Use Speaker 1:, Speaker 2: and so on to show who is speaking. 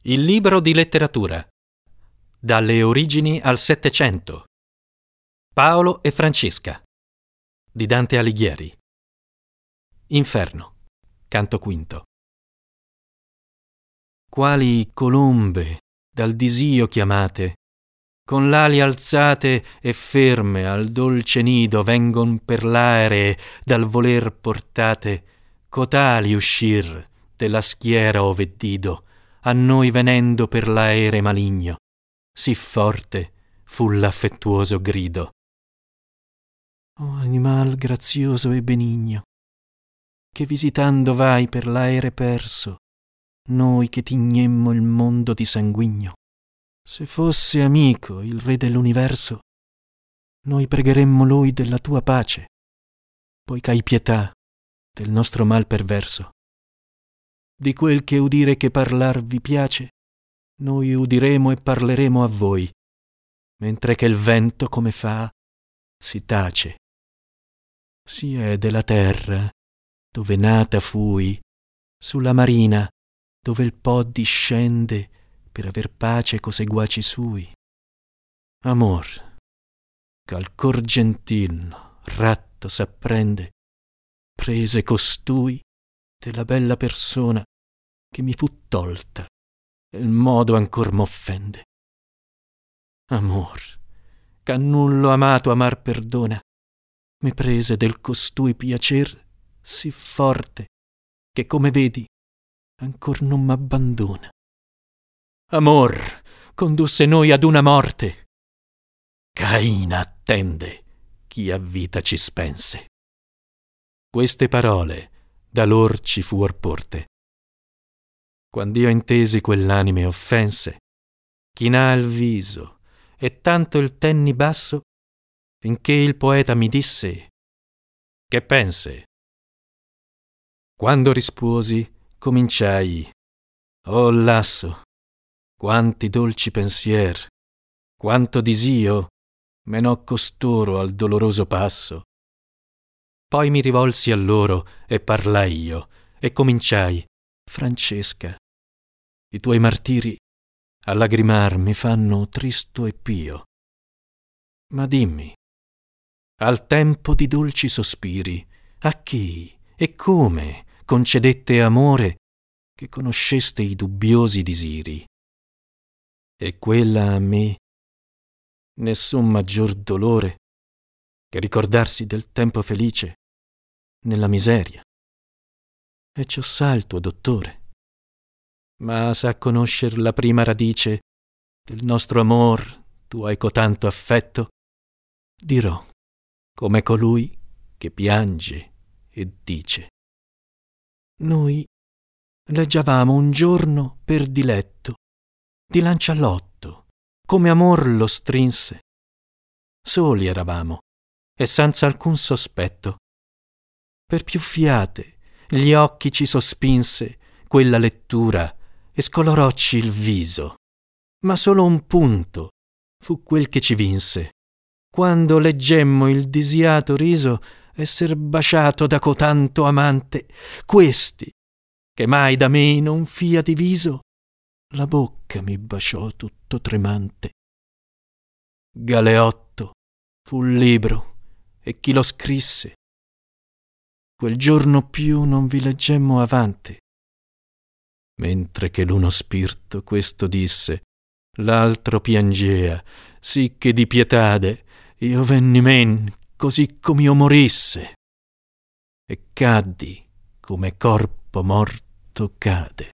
Speaker 1: Il libro di letteratura. Dalle origini al Settecento. Paolo e Francesca. Di Dante Alighieri. Inferno. Canto quinto. Quali colombe dal disio chiamate, con l'ali alzate e ferme al dolce nido vengon per l'aere dal voler portate, cotali uscir della schiera ove dido, a noi venendo per l'aere maligno, sì forte fu l'affettuoso grido. O animal grazioso e benigno, che visitando vai per l'aere perso, noi che tignemmo il mondo di sanguigno, se fosse amico il re dell'universo, noi pregheremmo lui della tua pace, poi c'hai pietà del nostro mal perverso. Di quel che udire che parlar vi piace, noi udiremo e parleremo a voi, mentre che il vento come fa si tace. Si è della terra dove nata fui, sulla marina dove il Po discende per aver pace co seguaci sui. Amor, ch'al cor gentil ratto s'apprende, prese costui della bella persona che mi fu tolta e il modo ancor m'offende. Amor, ch'a nullo amato amar perdona, mi prese del costui piacer sì forte che, come vedi, ancor non m'abbandona. Amor condusse noi ad una morte, Caina attende chi a vita ci spense. Queste parole da lor ci fuor porte. Quand'io intesi quell'anime offense, chinà il viso e tanto il tenni basso, finché il poeta mi disse: che pense? Quando risposi, cominciai: oh lasso, quanti dolci pensier, quanto disio menò costoro al doloroso passo. Poi mi rivolsi a loro e parlai io, e cominciai: Francesca, i tuoi martiri a lagrimar mi fanno tristo e pio. Ma dimmi, al tempo di dolci sospiri, a chi e come concedette amore che conosceste i dubbiosi disiri? E quella a me nessun maggior dolore che ricordarsi del tempo felice nella miseria. E ciò sa il tuo dottore. Ma sa conoscer la prima radice del nostro amor, tu hai cotanto affetto, dirò come colui che piange e dice: noi leggiavamo un giorno per diletto di Lancialotto, come amor lo strinse. Soli eravamo e senza alcun sospetto. Per più fiate gli occhi ci sospinse quella lettura e scolorocci il viso, ma solo un punto fu quel che ci vinse, quando leggemmo il disiato riso esser baciato da cotanto amante. Questi, che mai da me non fia diviso, la bocca mi baciò tutto tremante. Galeotto fu il libro e chi lo scrisse. Quel giorno più non vi leggemmo avante. Mentre che l'uno spirto questo disse, l'altro piangea, sì che di pietade io venni men così com'io morisse, e caddi come corpo morto cade.